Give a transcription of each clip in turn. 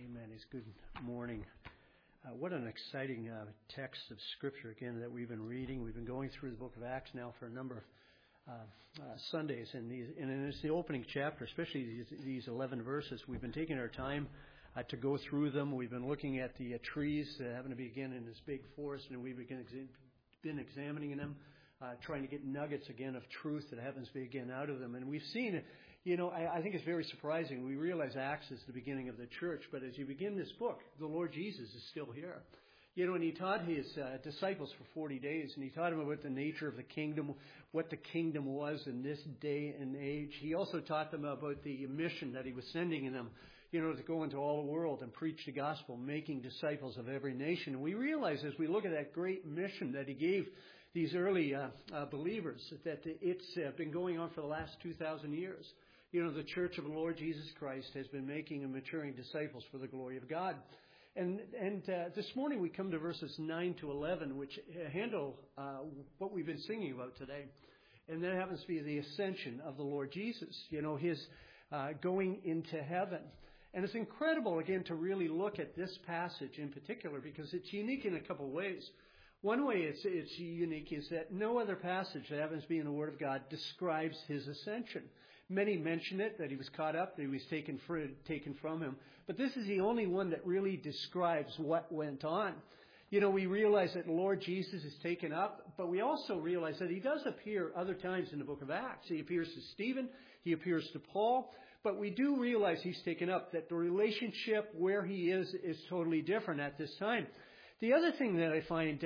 Amen. It's good morning. What an exciting text of Scripture, again, that we've been reading. We've been going through the book of Acts now for a number of Sundays. And it's the opening chapter, especially these 11 verses. We've been taking our time to go through them. We've been looking at the trees that happen to be, again, in this big forest, and we've been examining them, trying to get nuggets, again, of truth that happens to be, again, out of them. And we've seen, I think it's very surprising. We realize Acts is the beginning of the church, but as you begin this book, the Lord Jesus is still here. And he taught his disciples for 40 days, and he taught them about the nature of the kingdom, what the kingdom was in this day and age. He also taught them about the mission that he was sending them, to go into all the world and preach the gospel, making disciples of every nation. And we realize as we look at that great mission that he gave these early believers, that it's been going on for the last 2,000 years. The Church of the Lord Jesus Christ has been making and maturing disciples for the glory of God. And this morning we come to verses 9 to 11, which handle what we've been singing about today. And that happens to be the ascension of the Lord Jesus, his going into heaven. And it's incredible, again, to really look at this passage in particular, because it's unique in a couple of ways. One way it's unique is that no other passage that happens to be in the Word of God describes his ascension. Many mention it, that he was caught up, that he was taken from him. But this is the only one that really describes what went on. We realize that the Lord Jesus is taken up, but we also realize that he does appear other times in the book of Acts. He appears to Stephen, he appears to Paul, but we do realize he's taken up, that the relationship where he is totally different at this time. The other thing that I find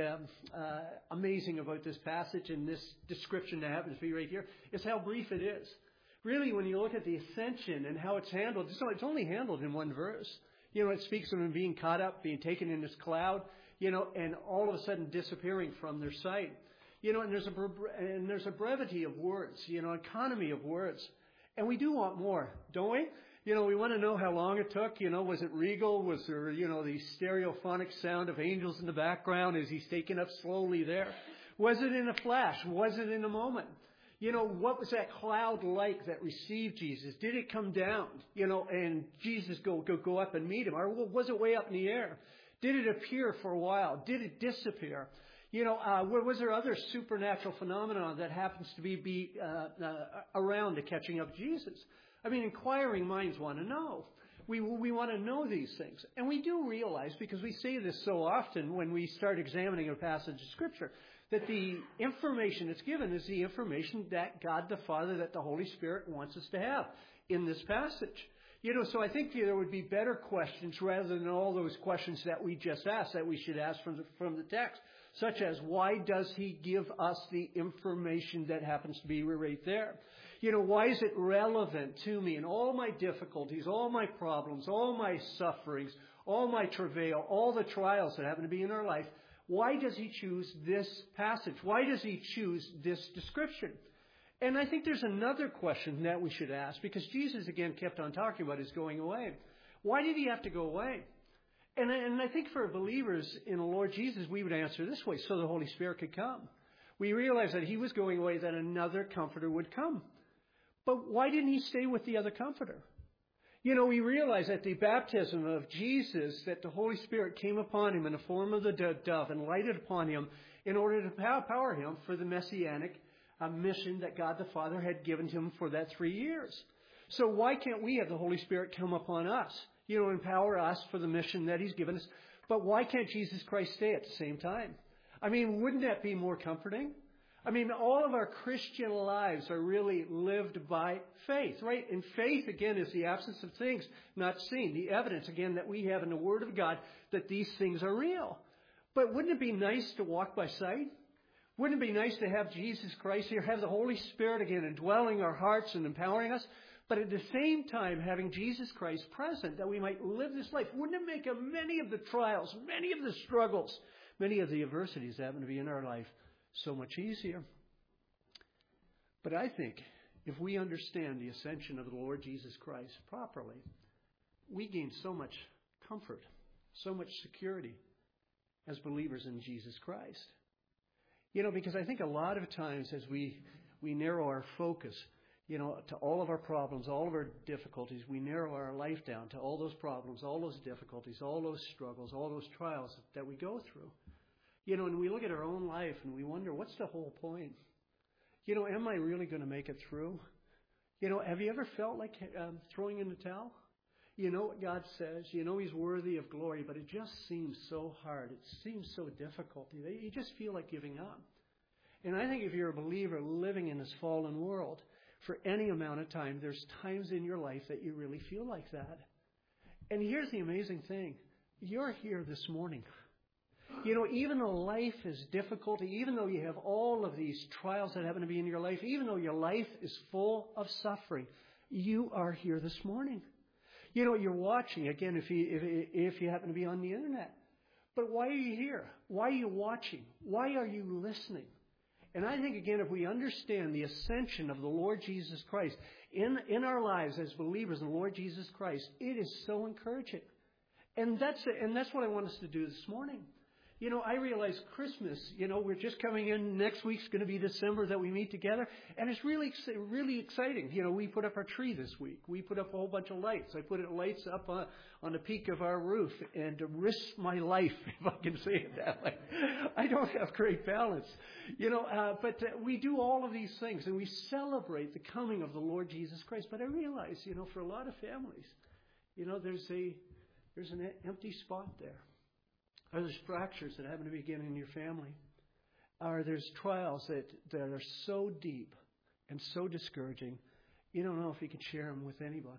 amazing about this passage and this description that happens to be right here is how brief it is. Really, when you look at the ascension and how it's handled, it's only handled in one verse. It speaks of him being caught up, being taken in this cloud, and all of a sudden disappearing from their sight. And there's a brevity of words, economy of words. And we do want more, don't we? We want to know how long it took. Was it regal? Was there, the stereophonic sound of angels in the background as he's taken up slowly there? Was it in a flash? Was it in a moment? What was that cloud like that received Jesus? Did it come down, and Jesus go up and meet him? Or was it way up in the air? Did it appear for a while? Did it disappear? Was there other supernatural phenomenon that happens to be around to catching up Jesus? I mean, inquiring minds want to know. We want to know these things. And we do realize, because we say this so often when we start examining a passage of Scripture, that the information that's given is the information that God the Father, that the Holy Spirit wants us to have in this passage. So I think there would be better questions rather than all those questions that we just asked, that we should ask from the text, such as, why does he give us the information that happens to be right there? Why is it relevant to me in all my difficulties, all my problems, all my sufferings, all my travail, all the trials that happen to be in our life? Why does he choose this passage? Why does he choose this description? And I think there's another question that we should ask, because Jesus, again, kept on talking about his going away. Why did he have to go away? And I think for believers in the Lord Jesus, we would answer this way: so the Holy Spirit could come. We realize that he was going away, that another comforter would come. But why didn't he stay with the other comforter? We realize at the baptism of Jesus that the Holy Spirit came upon him in the form of the dove and lighted upon him in order to power him for the messianic mission that God the Father had given him for that 3 years. So why can't we have the Holy Spirit come upon us, empower us for the mission that he's given us? But why can't Jesus Christ stay at the same time? I mean, wouldn't that be more comforting? I mean, all of our Christian lives are really lived by faith, right? And faith, again, is the absence of things not seen. The evidence, again, that we have in the Word of God that these things are real. But wouldn't it be nice to walk by sight? Wouldn't it be nice to have Jesus Christ here, have the Holy Spirit again indwelling our hearts and empowering us, but at the same time having Jesus Christ present that we might live this life? Wouldn't it make many of the trials, many of the struggles, many of the adversities that happen to be in our life so much easier? But I think if we understand the ascension of the Lord Jesus Christ properly, we gain so much comfort, so much security as believers in Jesus Christ. Because I think a lot of times as we narrow our focus, To all of our problems, all of our difficulties. We narrow our life down to all those problems, all those difficulties, all those struggles, all those trials that we go through. And we look at our own life and we wonder, what's the whole point? Am I really going to make it through? Have you ever felt like throwing in the towel? What God says, He's worthy of glory, but it just seems so hard. It seems so difficult. You just feel like giving up. And I think if you're a believer living in this fallen world, for any amount of time, there's times in your life that you really feel like that. And here's the amazing thing. You're here this morning. Even though life is difficult, even though you have all of these trials that happen to be in your life, even though your life is full of suffering, you are here this morning. You're watching, again, if you happen to be on the internet. But why are you here? Why are you watching? Why are you listening? And I think, again, if we understand the ascension of the Lord Jesus Christ in our lives as believers in the Lord Jesus Christ, it is so encouraging. And that's what I want us to do this morning. I realize Christmas, we're just coming in. Next week's going to be December that we meet together. And it's really, really exciting. We put up our tree this week. We put up a whole bunch of lights. I put lights up on the peak of our roof and to risk my life, if I can say it that way. I don't have great balance, but we do all of these things and we celebrate the coming of the Lord Jesus Christ. But I realize, for a lot of families, there's an empty spot there. Or there's fractures that happen to begin in your family. Or there's trials that are so deep and so discouraging, you don't know if you can share them with anyone.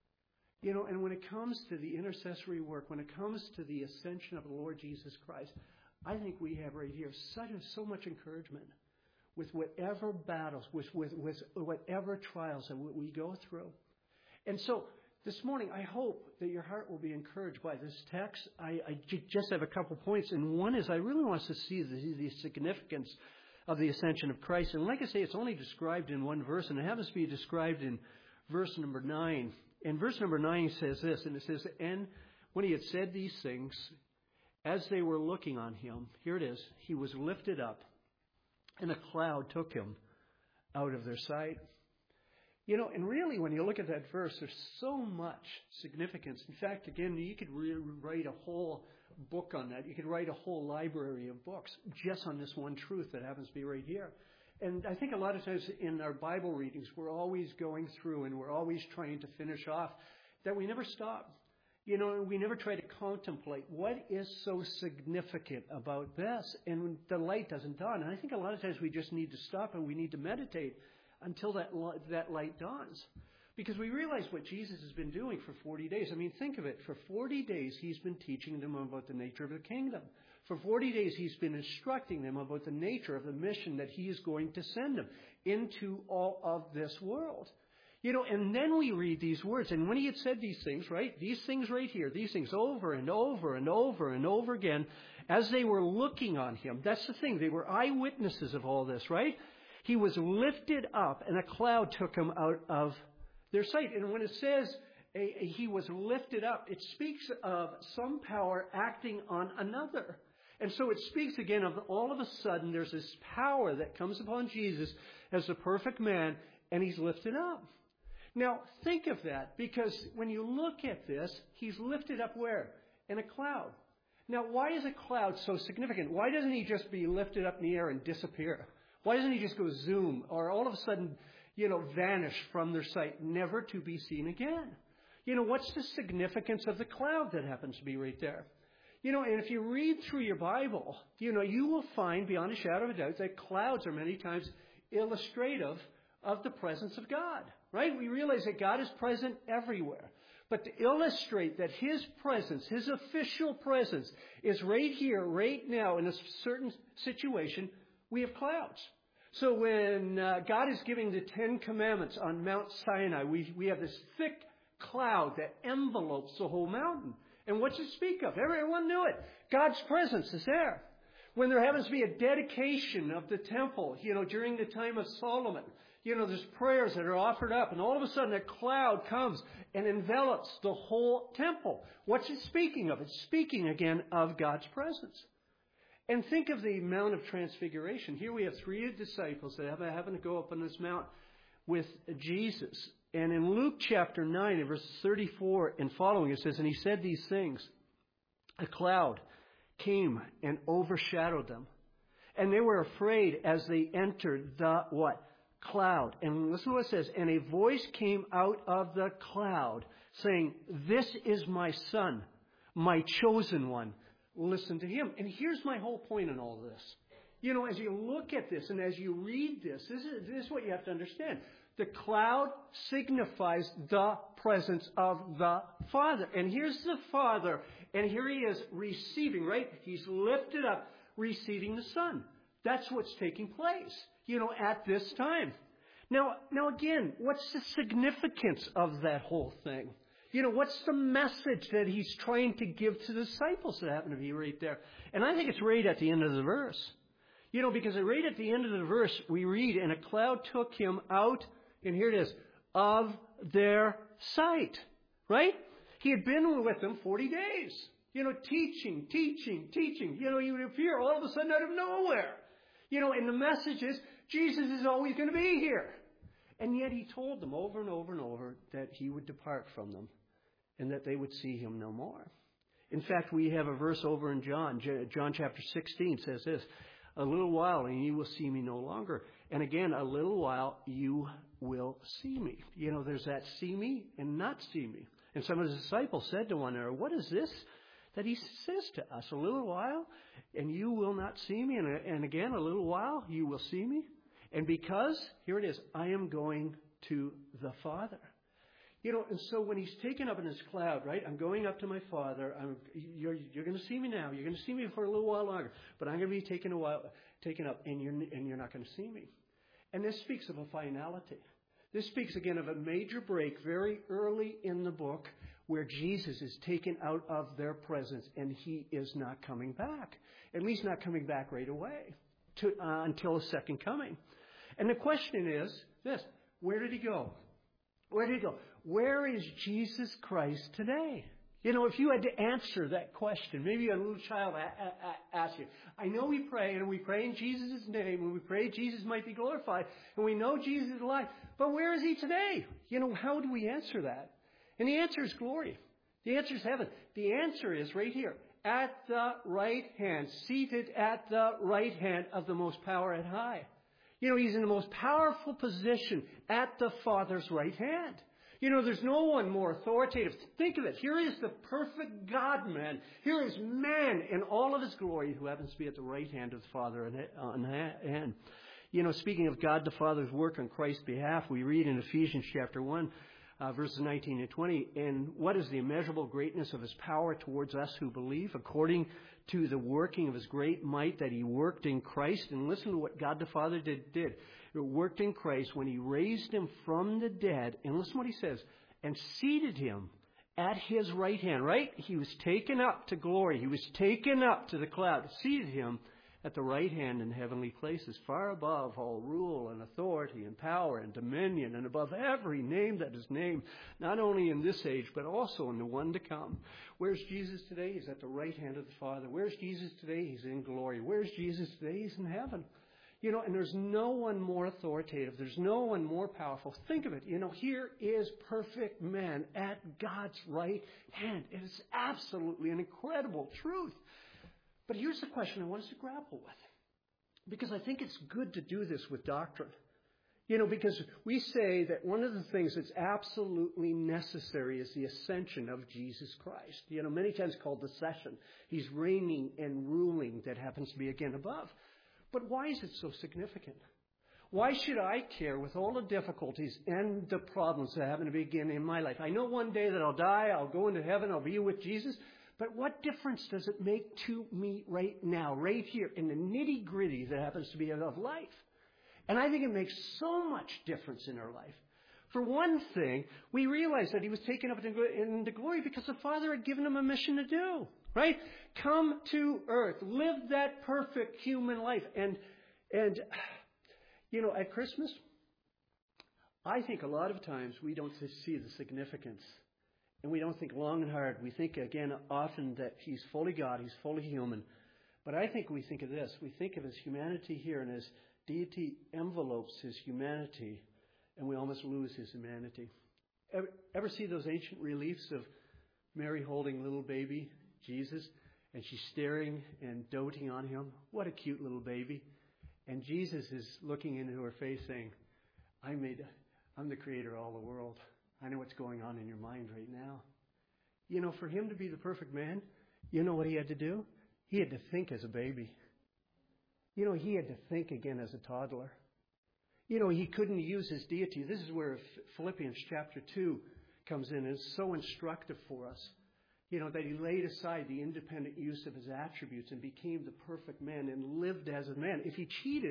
And when it comes to the intercessory work, when it comes to the ascension of the Lord Jesus Christ, I think we have right here so much encouragement with whatever battles, with whatever trials that we go through. And so this morning, I hope that your heart will be encouraged by this text. I just have a couple points, and one is I really want us to see the significance of the ascension of Christ. And like I say, it's only described in one verse, and it happens to be described in verse number 9. And verse number 9 says this, and it says, "And when he had said these things, as they were looking on him," here it is, "he was lifted up, and a cloud took him out of their sight." And really, when you look at that verse, there's so much significance. In fact, again, you could write a whole book on that. You could write a whole library of books just on this one truth that happens to be right here. And I think a lot of times in our Bible readings, we're always going through and we're always trying to finish off that we never stop. We never try to contemplate what is so significant about this. And the light doesn't dawn. And I think a lot of times we just need to stop and we need to meditate until that light dawns. Because we realize what Jesus has been doing for 40 days. I mean, think of it. For 40 days, he's been teaching them about the nature of the kingdom. For 40 days, he's been instructing them about the nature of the mission that he is going to send them into all of this world. And then we read these words. And when he had said these things, right, these things right here, these things over and over and over and over again, as they were looking on him, that's the thing. They were eyewitnesses of all this, right? He was lifted up, and a cloud took him out of their sight. And when it says he was lifted up, it speaks of some power acting on another. And so it speaks again of all of a sudden there's this power that comes upon Jesus as a perfect man, and he's lifted up. Now, think of that, because when you look at this, he's lifted up where? In a cloud. Now, why is a cloud so significant? Why doesn't he just be lifted up in the air and disappear? Why doesn't he just go zoom or all of a sudden, vanish from their sight, never to be seen again? What's the significance of the cloud that happens to be right there? And if you read through your Bible, you will find beyond a shadow of a doubt that clouds are many times illustrative of the presence of God, right? We realize that God is present everywhere. But to illustrate that his presence, his official presence, is right here, right now, in a certain situation, we have clouds. So when God is giving the 10 Commandments on Mount Sinai, we have this thick cloud that envelopes the whole mountain. And what's it speak of? Everyone knew it. God's presence is there. When there happens to be a dedication of the temple, during the time of Solomon, there's prayers that are offered up, and all of a sudden a cloud comes and envelops the whole temple. What's it speaking of? It's speaking again of God's presence. And think of the Mount of Transfiguration. Here we have 3 disciples that happen to go up on this mount with Jesus. And in Luke chapter 9, in verses 34 and following, it says, "And he said these things. A cloud came and overshadowed them. And they were afraid as they entered the" what? "Cloud." And listen to what it says. "And a voice came out of the cloud, saying, 'This is my son, my chosen one. Listen to him.'" And here's my whole point in all this. You know, as you look at this and as you read this is what you have to understand. The cloud signifies the presence of the Father. And here's the Father, and here he is receiving, right? He's lifted up, receiving the Son. That's what's taking place, you know, at this time. Now again, what's the significance of that whole thing? You know, what's the message that he's trying to give to the disciples that happen to be right there? And I think it's right at the end of the verse. You know, because right at the end of the verse, we read, "And a cloud took him out," and here it is, "of their sight." Right? He had been with them 40 days. You know, teaching. You know, he would appear all of a sudden out of nowhere. You know, and the message is, Jesus is always going to be here. And yet he told them over and over and over that he would depart from them and that they would see him no more. In fact, we have a verse over in John chapter 16 says this, "A little while and you will see me no longer. And again, a little while you will see me." You know, there's that see me and not see me. And some of the disciples said to one another, "What is this that he says to us? A little while and you will not see me. And again, a little while you will see me. And because," here it is, "I am going to the Father." You know, and so when he's taken up in his cloud, right? "I'm going up to my Father. You're going to see me now. You're going to see me for a little while longer. But I'm going to be taken up, and you're not going to see me." And this speaks of a finality. This speaks again of a major break very early in the book where Jesus is taken out of their presence and he is not coming back. At least not coming back right away until a second coming. And the question is this: where did he go? Where did he go? Where is Jesus Christ today? You know, if you had to answer that question, maybe a little child asked you. I know we pray, and we pray in Jesus' name, and we pray Jesus might be glorified, and we know Jesus is alive, but where is he today? You know, how do we answer that? And the answer is glory. The answer is heaven. The answer is right here, at the right hand, seated at the right hand of the most power and high. You know, he's in the most powerful position at the Father's right hand. You know, there's no one more authoritative. Think of it. Here is the perfect God-man. Here is man in all of his glory who happens to be at the right hand of the Father on hand. You know, speaking of God the Father's work on Christ's behalf, we read in Ephesians chapter 1, verses 19 and 20, "And what is the immeasurable greatness of his power towards us who believe, according to the working of his great might that he worked in Christ." And listen to what God the Father did. It worked in Christ when he raised him from the dead. And listen to what he says. "And seated him at his right hand." Right? He was taken up to glory. He was taken up to the cloud. Seated him at the right hand in heavenly places, far above all rule and authority and power and dominion, and above every name that is named, not only in this age, but also in the one to come. Where's Jesus today? He's at the right hand of the Father. Where's Jesus today? He's in glory. Where's Jesus today? He's in heaven. You know, and there's no one more authoritative. There's no one more powerful. Think of it. You know, here is perfect man at God's right hand. It is absolutely an incredible truth. But here's the question I want us to grapple with. Because I think it's good to do this with doctrine. You know, because we say that one of the things that's absolutely necessary is the ascension of Jesus Christ. You know, many times called the session. He's reigning and ruling, that happens to be again above. But why is it so significant? Why should I care with all the difficulties and the problems that happen to be again in my life? I know one day that I'll die, I'll go into heaven, I'll be with Jesus. But what difference does it make to me right now, right here, in the nitty-gritty that happens to be of life? And I think it makes so much difference in our life. For one thing, we realize that he was taken up into glory because the Father had given him a mission to do, right? Come to earth, live that perfect human life. And you know, at Christmas, I think a lot of times we don't see the significance. And we don't think long and hard. We think, again, often that he's fully God, he's fully human. But I think we think of this. We think of his humanity here, and his deity envelopes his humanity and we almost lose his humanity. Ever see those ancient reliefs of Mary holding little baby Jesus, and she's staring and doting on him? What a cute little baby. And Jesus is looking into her face saying, I'm the creator of all the world. I know what's going on in your mind right now. You know, for him to be the perfect man, you know what he had to do? He had to think as a baby. You know, he had to think again as a toddler. You know, he couldn't use his deity. This is where Philippians chapter 2 comes in, and it's so instructive for us. You know, that he laid aside the independent use of his attributes and became the perfect man and lived as a man. If he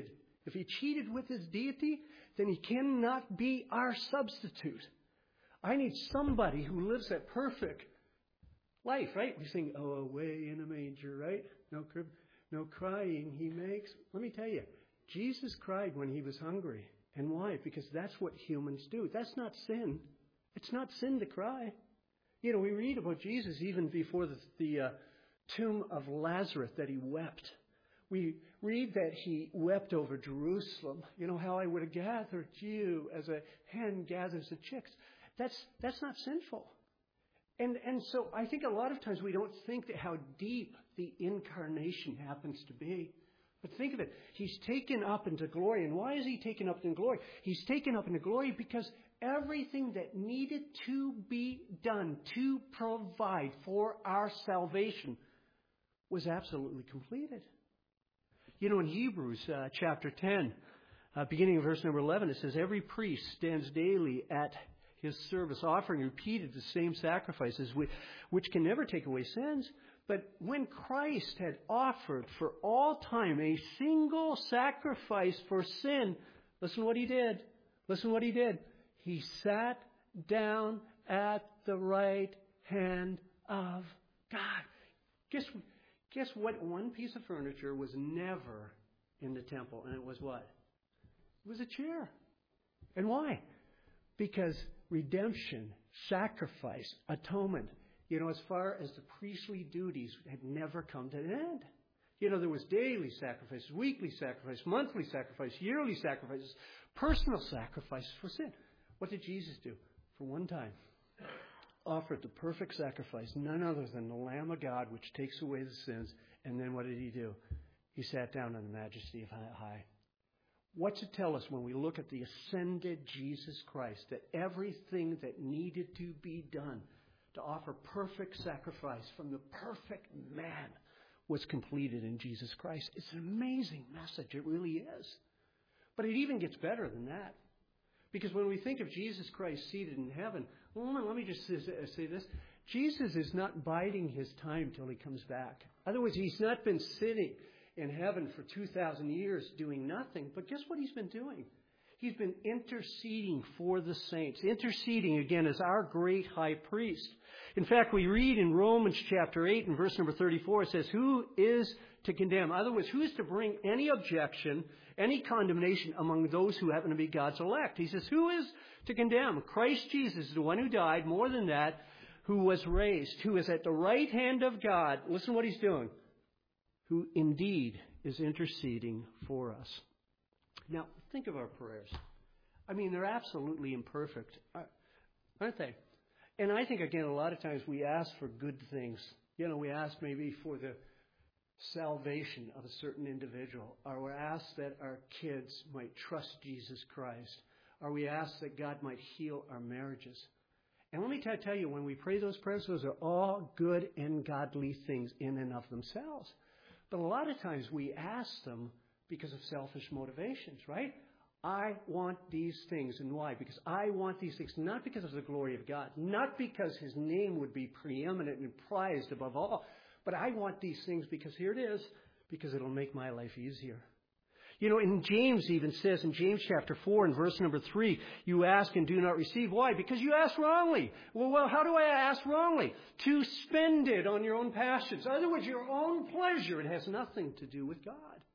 cheated with his deity, then he cannot be our substitute. I need somebody who lives that perfect life, right? We sing, oh, away in a manger, right? No crying he makes. Let me tell you, Jesus cried when he was hungry. And why? Because that's what humans do. That's not sin. It's not sin to cry. You know, we read about Jesus even before the tomb of Lazarus that he wept. We read that he wept over Jerusalem. You know, how I would have gathered you as a hen gathers the chicks. That's not sinful. And so I think a lot of times we don't think that how deep the incarnation happens to be. But think of it. He's taken up into glory. And why is he taken up into glory? He's taken up into glory because everything that needed to be done to provide for our salvation was absolutely completed. You know, in Hebrews chapter 10, beginning of verse number 11, it says, every priest stands daily at his service, offering repeated the same sacrifices, which can never take away sins. But when Christ had offered for all time a single sacrifice for sin, listen what he did. Listen what he did. He sat down at the right hand of God. Guess what? One piece of furniture was never in the temple, and it was what? It was a chair. And why? Because redemption, sacrifice, atonement, you know, as far as the priestly duties had never come to an end. You know, there was daily sacrifices, weekly sacrifice, monthly sacrifice, yearly sacrifices, personal sacrifices for sin. What did Jesus do? For one time, offered the perfect sacrifice, none other than the Lamb of God, which takes away the sins. And then what did he do? He sat down in the majesty of high. What's it tell us when we look at the ascended Jesus Christ? That everything that needed to be done to offer perfect sacrifice from the perfect man was completed in Jesus Christ. It's an amazing message. It really is. But it even gets better than that. Because when we think of Jesus Christ seated in heaven, let me just say this. Jesus is not biding his time till he comes back. In other words, he's not been sitting in heaven for 2,000 years doing nothing. But guess what he's been doing? He's been interceding for the saints. Interceding, again, as our great high priest. In fact, we read in Romans chapter 8 and verse number 34, it says, who is to condemn? In other words, who is to bring any objection, any condemnation among those who happen to be God's elect? He says, who is to condemn? Christ Jesus, the one who died, more than that, who was raised, who is at the right hand of God. Listen what he's doing. Who indeed is interceding for us. Now, think of our prayers. I mean, they're absolutely imperfect, aren't they? And I think, again, a lot of times we ask for good things. You know, we ask maybe for the salvation of a certain individual, or we ask that our kids might trust Jesus Christ, or we ask that God might heal our marriages. And let me tell you, when we pray those prayers, those are all good and godly things in and of themselves. But a lot of times we ask them because of selfish motivations, right? I want these things. And why? Because I want these things, not because of the glory of God, not because his name would be preeminent and prized above all, but I want these things because here it is, because it'll make my life easier. You know, in James even says, in James chapter 4 and verse number 3, you ask and do not receive. Why? Because you ask wrongly. Well, how do I ask wrongly? To spend it on your own passions. In other words, your own pleasure. It has nothing to do with God.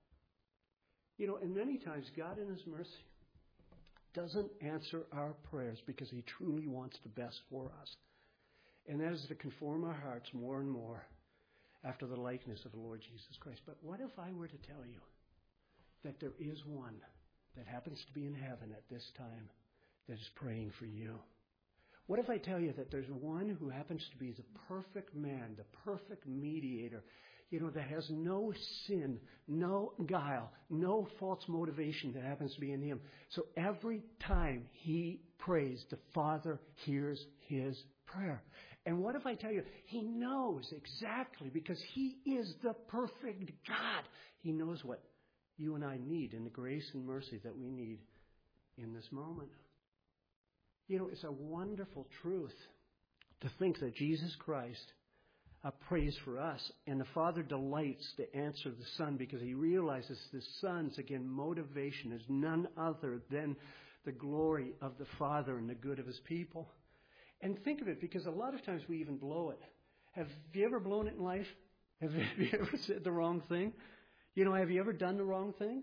You know, and many times God in his mercy doesn't answer our prayers because he truly wants the best for us. And that is to conform our hearts more and more after the likeness of the Lord Jesus Christ. But what if I were to tell you that there is one that happens to be in heaven at this time that is praying for you? What if I tell you that there's one who happens to be the perfect man, the perfect mediator, that has no sin, no guile, no false motivation that happens to be in him. So every time he prays, the Father hears his prayer. And what if I tell you, he knows exactly, because he is the perfect God. He knows what you and I need and the grace and mercy that we need in this moment. It's a wonderful truth to think that Jesus Christ prays for us, and the Father delights to answer the Son because he realizes the Son's, again, motivation is none other than the glory of the Father and the good of his people. And think of it, because a lot of times we even blow it. Have you ever blown it in life? Have you ever said the wrong thing? Have you ever done the wrong thing?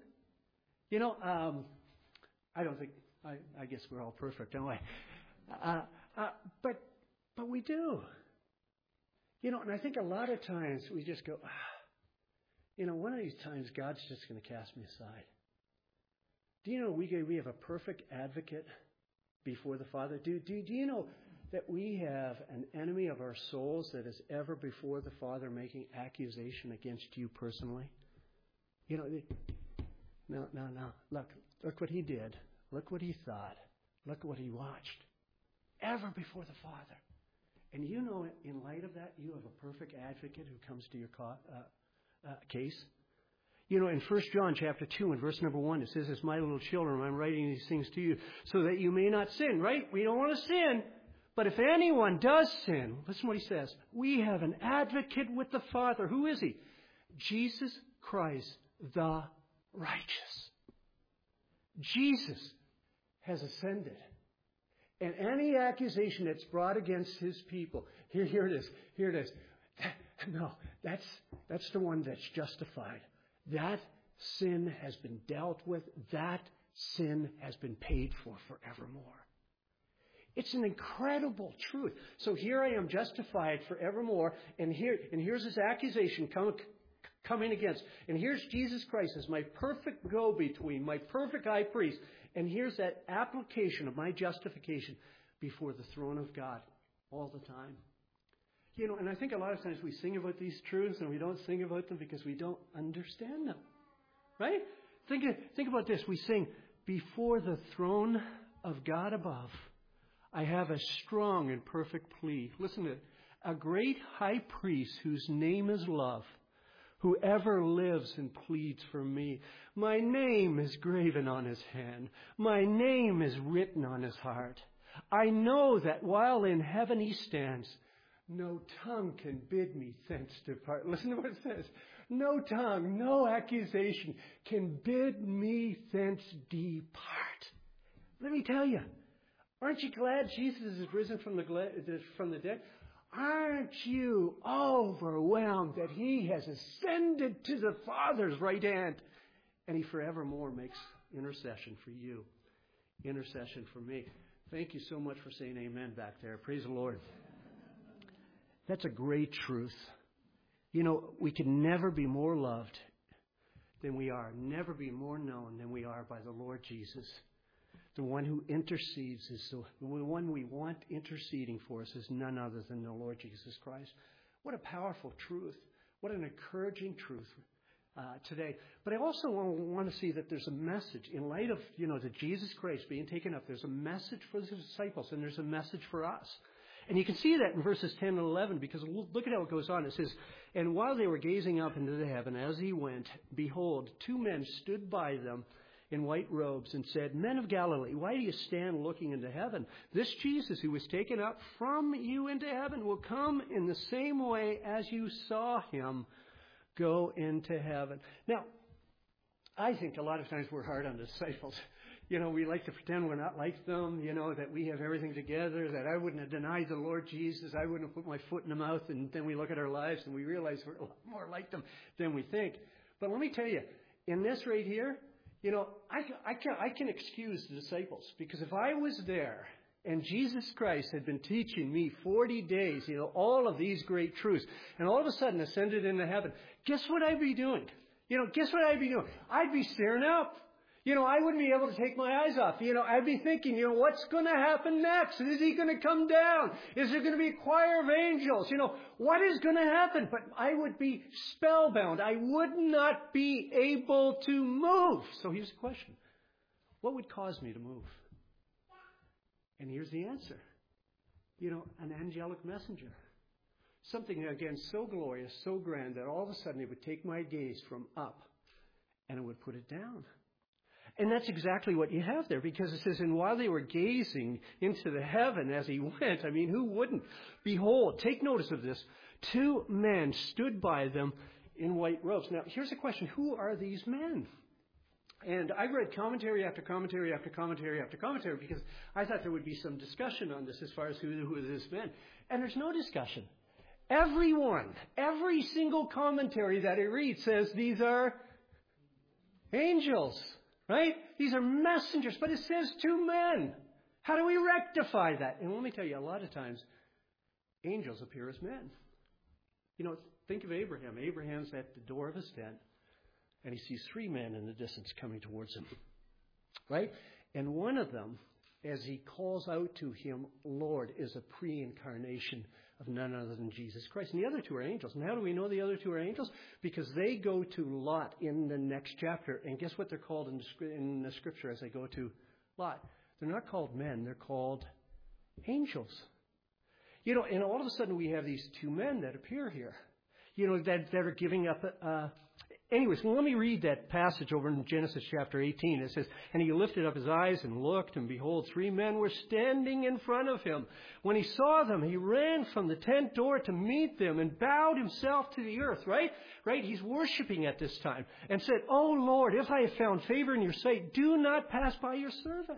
I don't think, I guess we're all perfect, don't we? But we do. And I think a lot of times we just go, one of these times God's just going to cast me aside. Do you know we have a perfect advocate before the Father? Do you know that we have an enemy of our souls that is ever before the Father making accusation against you personally? No. Look what he did. Look what he thought. Look what he watched. Ever before the Father. And in light of that, you have a perfect advocate who comes to your case. In 1 John chapter 2 and verse number 1, it says, "As my little children, I'm writing these things to you so that you may not sin," right? We don't want to sin. But if anyone does sin, listen to what he says. We have an advocate with the Father. Who is he? Jesus Christ, the righteous. Jesus has ascended. And any accusation that's brought against his people, here it is. No, that's the one that's justified. That sin has been dealt with. That sin has been paid for forevermore. It's an incredible truth. So here I am justified forevermore, and here's this accusation coming against. And here's Jesus Christ as my perfect go-between, my perfect high priest. And here's that application of my justification before the throne of God all the time. And I think a lot of times we sing about these truths and we don't sing about them because we don't understand them. Right? Think about this. We sing, "Before the throne of God above, I have a strong and perfect plea." Listen to it. "A great high priest whose name is love, who ever lives and pleads for me. My name is graven on his hand. My name is written on his heart. I know that while in heaven he stands, no tongue can bid me thence depart." Listen to what it says. No tongue, no accusation can bid me thence depart. Let me tell you, aren't you glad Jesus is risen from the dead? Aren't you overwhelmed that he has ascended to the Father's right hand? And he forevermore makes intercession for you, intercession for me. Thank you so much for saying amen back there. Praise the Lord. That's a great truth. We can never be more loved than we are, never be more known than we are by the Lord Jesus. The one who intercedes the one we want interceding for us is none other than the Lord Jesus Christ. What a powerful truth. What an encouraging truth today. But I also want to see that there's a message in light of, the Jesus Christ being taken up. There's a message for the disciples and there's a message for us. And you can see that in verses 10 and 11 because look at how it goes on. It says, "And while they were gazing up into the heaven as he went, behold, 2 men stood by them in white robes and said, 'Men of Galilee, why do you stand looking into heaven? This Jesus who was taken up from you into heaven will come in the same way as you saw him go into heaven.'" Now, I think a lot of times we're hard on disciples. We like to pretend we're not like them, that we have everything together, that I wouldn't have denied the Lord Jesus, I wouldn't have put my foot in the mouth, and then we look at our lives and we realize we're a lot more like them than we think. But let me tell you, in this right here, I can excuse the disciples, because if I was there and Jesus Christ had been teaching me 40 days, all of these great truths, and all of a sudden ascended into heaven, guess what I'd be doing? Guess what I'd be doing? I'd be staring up. I wouldn't be able to take my eyes off. I'd be thinking, what's going to happen next? Is he going to come down? Is there going to be a choir of angels? What is going to happen? But I would be spellbound. I would not be able to move. So here's the question. What would cause me to move? And here's the answer. An angelic messenger. Something, again, so glorious, so grand, that all of a sudden it would take my gaze from up and it would put it down. And that's exactly what you have there, because it says, and while they were gazing into the heaven as he went, who wouldn't? Behold, take notice of this, 2 men stood by them in white robes. Now, here's a question. Who are these men? And I read commentary after commentary after commentary after commentary because I thought there would be some discussion on this as far as who are these men. And there's no discussion. Every single commentary that I read says these are angels. Right? These are messengers, but it says 2 men. How do we rectify that? And let me tell you, a lot of times, angels appear as men. Think of Abraham. Abraham's at the door of his tent, and he sees 3 men in the distance coming towards him. Right? And one of them, as he calls out to him, Lord, is a pre-incarnation of none other than Jesus Christ. And the other 2 are angels. And how do we know the other 2 are angels? Because they go to Lot in the next chapter. And guess what they're called in the scripture as they go to Lot? They're not called men. They're called angels. And all of a sudden we have these 2 men that appear here. That are giving up. Anyways, let me read that passage over in Genesis chapter 18. It says, and he lifted up his eyes and looked, and behold, 3 men were standing in front of him. When he saw them, he ran from the tent door to meet them and bowed himself to the earth, right? He's worshiping at this time and said, Oh Lord, if I have found favor in your sight, do not pass by your servant.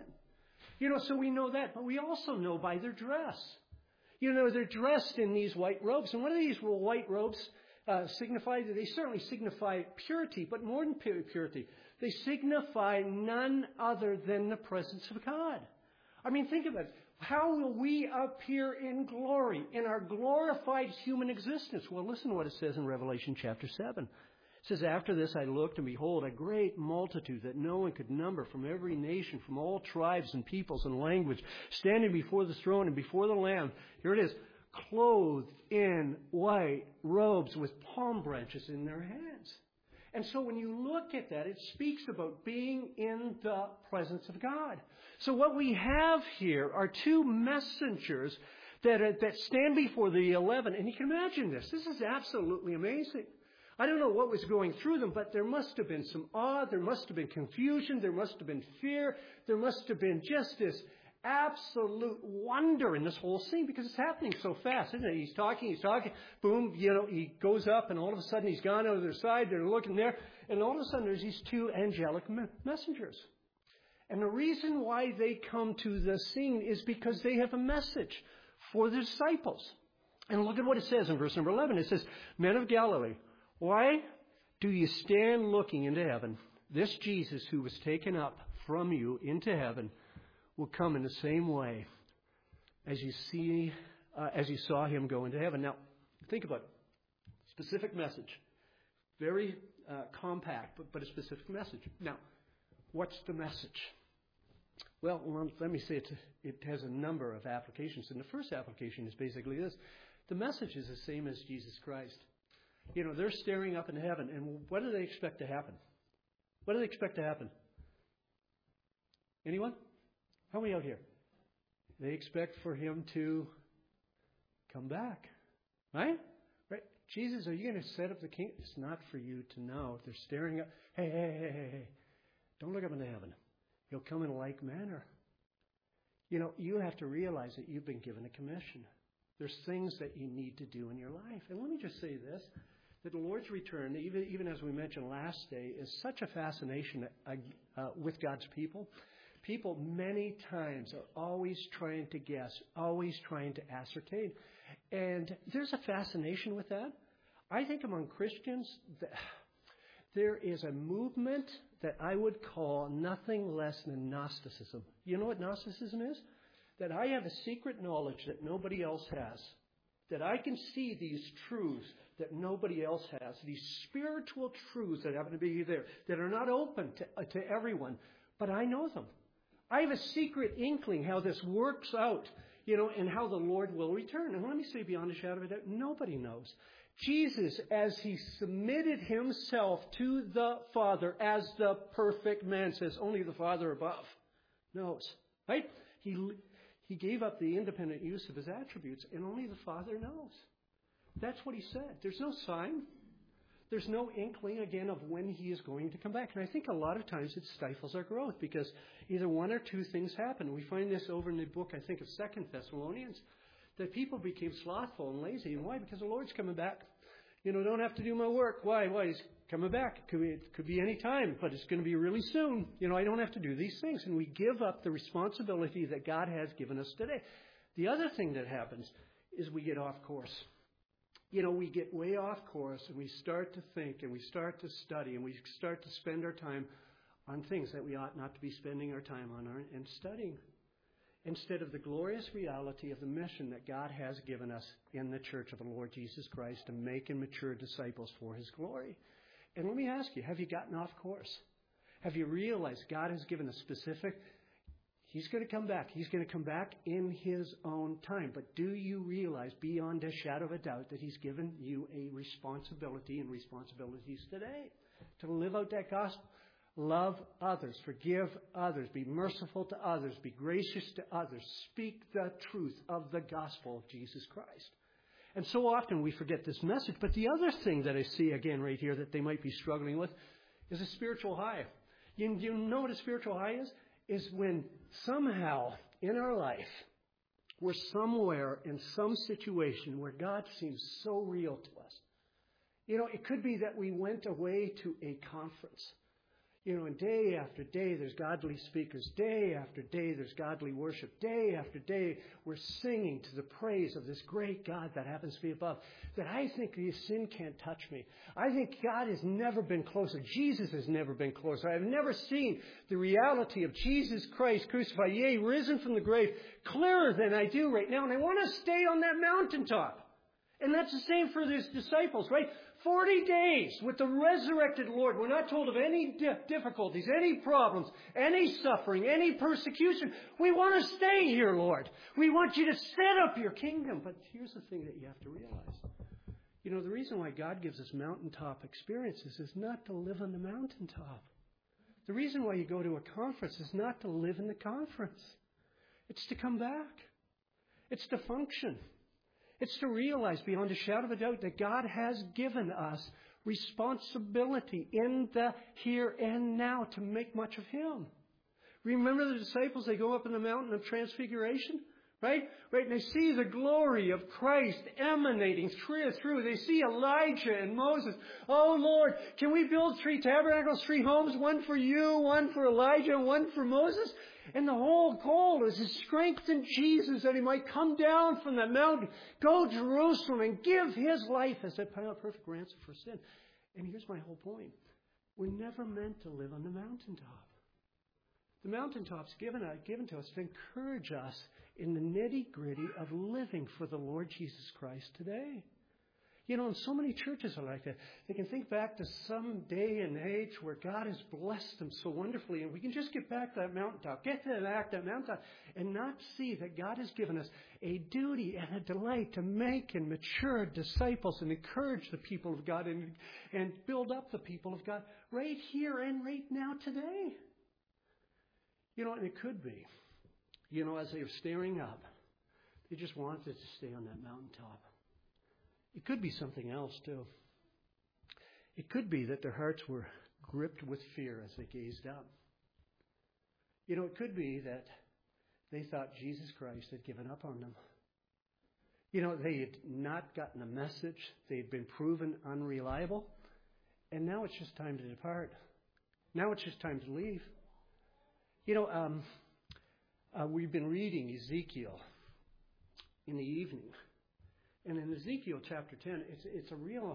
So we know that, but we also know by their dress. They're dressed in these white robes. And what do these white robes signify? They certainly signify purity, but more than purity. They signify none other than the presence of God. Think about it. How will we appear in glory, in our glorified human existence? Well, listen to what it says in Revelation chapter 7. It says, after this I looked, and behold, a great multitude that no one could number, from every nation, from all tribes and peoples and language, standing before the throne and before the Lamb. Here it is. Clothed in white robes with palm branches in their hands. And so when you look at that, it speaks about being in the presence of God. So what we have here are 2 messengers that stand before the 11. And you can imagine this. This is absolutely amazing. I don't know what was going through them, but there must have been some awe. There must have been confusion. There must have been fear. There must have been just this absolute wonder in this whole scene because it's happening so fast, isn't it? He's talking, boom, he goes up and all of a sudden he's gone over their side, they're looking there, and all of a sudden there's these 2 angelic messengers. And the reason why they come to the scene is because they have a message for the disciples. And look at what it says in verse number 11. It says, Men of Galilee, why do you stand looking into heaven? This Jesus who was taken up from you into heaven will come in the same way as you saw him go into heaven. Now, think about it. Specific message. Very compact, but a specific message. Now, what's the message? Well, let me say it has a number of applications. And the first application is basically this. The message is the same as Jesus Christ. They're staring up in heaven, and what do they expect to happen? What do they expect to happen? Anyone? How many out here? They expect for him to come back. Right? Jesus, are you going to set up the kingdom? It's not for you to know. They're staring up. Hey. Don't look up into heaven. He'll come in like manner. You have to realize that you've been given a commission. There's things that you need to do in your life. And let me just say this, that the Lord's return, even as we mentioned last day, is such a fascination with God's people. People many times are always trying to guess, always trying to ascertain. And there's a fascination with that. I think among Christians, there is a movement that I would call nothing less than Gnosticism. You know what Gnosticism is? That I have a secret knowledge that nobody else has. That I can see these truths that nobody else has. These spiritual truths that happen to be there, that are not open to everyone. but I know them. I have a secret inkling how this works out, and how the Lord will return. And let me say beyond a shadow of a doubt, nobody knows. Jesus, as he submitted himself to the Father as the perfect man, says only the Father above knows. Right? He gave up the independent use of his attributes, and only the Father knows. That's what he said. There's no sign. There's no inkling, again, of when he is going to come back. And I think a lot of times it stifles our growth because either one or two things happen. We find this over in the book, I think, of 2 Thessalonians, that people became slothful and lazy. And why? Because the Lord's coming back. Don't have to do my work. Why? He's coming back. It could be any time, but it's going to be really soon. I don't have to do these things. And we give up the responsibility that God has given us today. The other thing that happens is we get off course. We get way off course and we start to think and we start to study and we start to spend our time on things that we ought not to be spending our time on and studying, instead of the glorious reality of the mission that God has given us in the church of the Lord Jesus Christ to make and mature disciples for his glory. And let me ask you, have you gotten off course? Have you realized God has given a specific... He's going to come back. He's going to come back in his own time. But do you realize beyond a shadow of a doubt that he's given you a responsibility and responsibilities today to live out that gospel? Love others. Forgive others. Be merciful to others. Be gracious to others. Speak the truth of the gospel of Jesus Christ. And so often we forget this message. But the other thing that I see again right here that they might be struggling with is a spiritual high. You know what a spiritual high is? Is when somehow in our life we're somewhere in some situation where God seems so real to us. It could be that we went away to a conference. And day after day there's godly speakers. Day after day there's godly worship. Day after day we're singing to the praise of this great God that happens to be above. That I think sin can't touch me. I think God has never been closer. Jesus has never been closer. I've never seen the reality of Jesus Christ crucified, yea, risen from the grave, clearer than I do right now. And I want to stay on that mountaintop. And that's the same for these disciples, right? 40 days with the resurrected Lord. We're not told of any difficulties, any problems, any suffering, any persecution. We want to stay here, Lord. We want you to set up your kingdom. But here's the thing that you have to realize. The reason why God gives us mountaintop experiences is not to live on the mountaintop. The reason why you go to a conference is not to live in the conference. It's to come back. It's to function. It's to realize beyond a shadow of a doubt that God has given us responsibility in the here and now to make much of him. Remember the disciples, they go up in the mountain of transfiguration, right? And they see the glory of Christ emanating through. They see Elijah and Moses. Oh Lord, can we build 3 tabernacles, 3 homes, one for you, one for Elijah, and one for Moses? And the whole goal is to strengthen Jesus that he might come down from that mountain, go to Jerusalem and give his life as a perfect ransom for sin. And here's my whole point. We're never meant to live on the mountaintop. The mountaintop's given to us to encourage us in the nitty-gritty of living for the Lord Jesus Christ today. And so many churches are like that. They can think back to some day and age where God has blessed them so wonderfully, and we can just get back to that mountaintop, that mountaintop, and not see that God has given us a duty and a delight to make and mature disciples and encourage the people of God and build up the people of God right here and right now today. And it could be, as they were staring up, they just wanted to stay on that mountaintop. It could be something else, too. It could be that their hearts were gripped with fear as they gazed up. It could be that they thought Jesus Christ had given up on them. They had not gotten the message. They had been proven unreliable. And now it's just time to depart. Now it's just time to leave. We've been reading Ezekiel in the evening. And in Ezekiel chapter 10, it's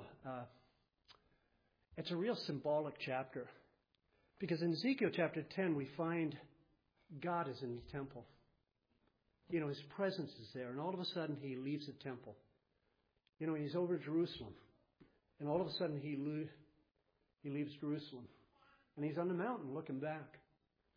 a real symbolic chapter. Because in Ezekiel chapter 10, we find God is in the temple. His presence is there. And all of a sudden, he leaves the temple. He's over Jerusalem. And all of a sudden, he leaves Jerusalem. And he's on the mountain looking back.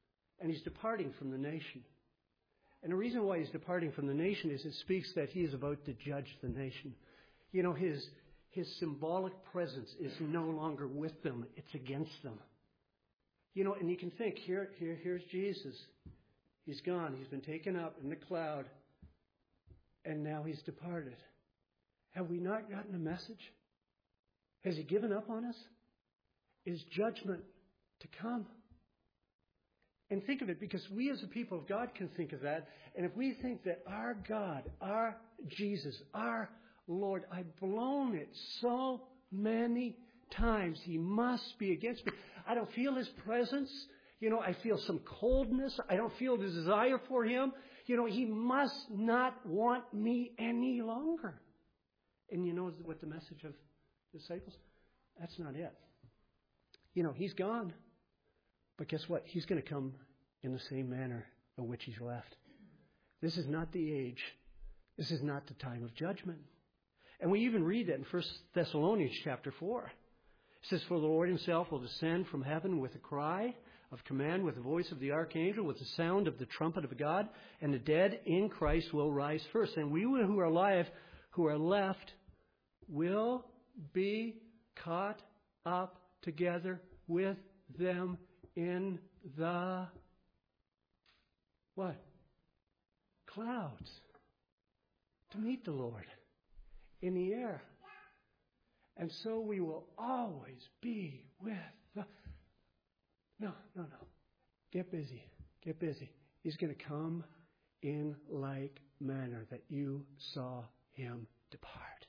and he's departing from the nation. And the reason why he's departing from the nation is it speaks that he is about to judge the nation. You know, his symbolic presence is no longer with them. It's against them. You know, and you can think, here's Jesus. He's gone. He's been taken up in the cloud. And now he's departed. Have we not gotten a message? Has he given up on us? Is judgment to come? And think of it, because we as a people of God can think of that. And if we think that our God, our Jesus, our Lord, I've blown it so many times. He must be against me. I don't feel his presence. You know, I feel some coldness. I don't feel the desire for him. You know, he must not want me any longer. And you know what the message of disciples? That's not it. You know, he's gone. But guess what? He's going to come in the same manner in which he's left. This is not the age. This is not the time of judgment. And we even read that in 1 Thessalonians chapter 4. It says, "For the Lord himself will descend from heaven with a cry of command, with the voice of the archangel, with the sound of the trumpet of God, and the dead in Christ will rise first. And we who are alive, who are left, will be caught up together with them in the what? Clouds. To meet the Lord in the air. And so we will always be with the... No. Get busy. Get busy. He's going to come in like manner that you saw him depart.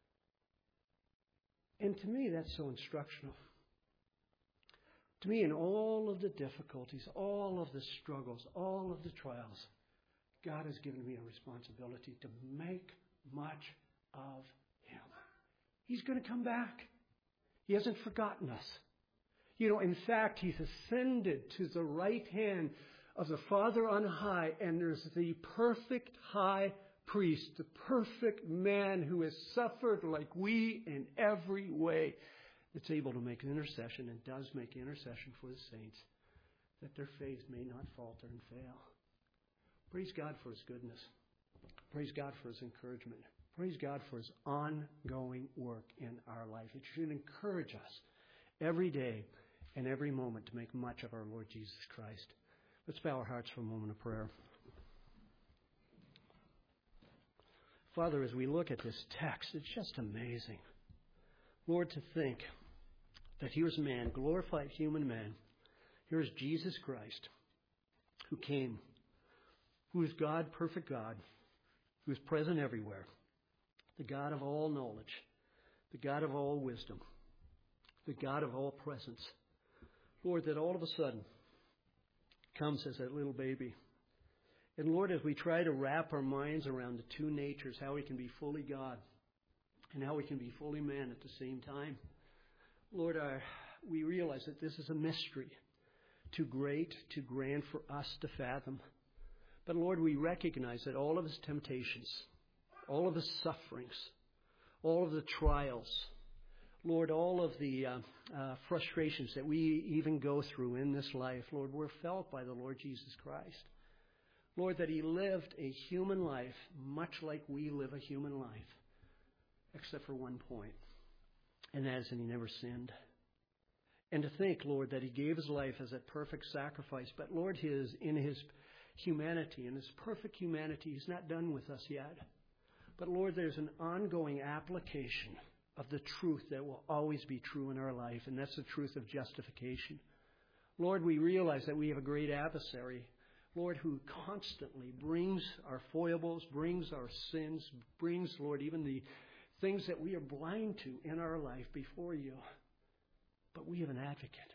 And to me, that's so instructional. To me, in all of the difficulties, all of the struggles, all of the trials, God has given me a responsibility to make much of him. He's going to come back. He hasn't forgotten us. You know, in fact, he's ascended to the right hand of the Father on high, and there's the perfect high priest, the perfect man who has suffered like we in every way, that's able to make intercession and does make intercession for the saints, that their faith may not falter and fail. Praise God for his goodness. Praise God for his encouragement. Praise God for his ongoing work in our life. It should encourage us every day and every moment to make much of our Lord Jesus Christ. Let's bow our hearts for a moment of prayer. Father, as we look at this text, it's just amazing. Lord, to think that here's man, glorified human man. Here's Jesus Christ, who came, who is God, perfect God, who is present everywhere, the God of all knowledge, the God of all wisdom, the God of all presence. Lord, that all of a sudden comes as that little baby. And Lord, as we try to wrap our minds around the two natures, how we can be fully God and how we can be fully man at the same time, Lord, we realize that this is a mystery too great, too grand for us to fathom. But Lord, we recognize that all of his temptations, all of his sufferings, all of the trials, Lord, all of the frustrations that we even go through in this life, Lord, were felt by the Lord Jesus Christ. Lord, that he lived a human life much like we live a human life, except for one point, and that is that he never sinned. And to think, Lord, that he gave his life as a perfect sacrifice, but Lord, in his humanity, in his perfect humanity, he's not done with us yet. But Lord, there's an ongoing application of the truth that will always be true in our life, and that's the truth of justification. Lord, we realize that we have a great adversary, Lord, who constantly brings our foibles, brings our sins, brings, Lord, even the things that we are blind to in our life before you. But we have an advocate.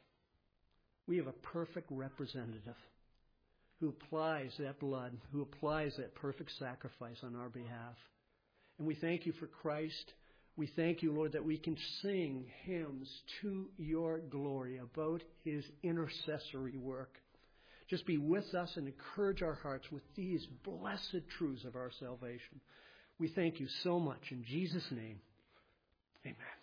We have a perfect representative who applies that blood, who applies that perfect sacrifice on our behalf. And we thank you for Christ. We thank you, Lord, that we can sing hymns to your glory about his intercessory work. Just be with us and encourage our hearts with these blessed truths of our salvation. We thank you so much. In Jesus' name, amen.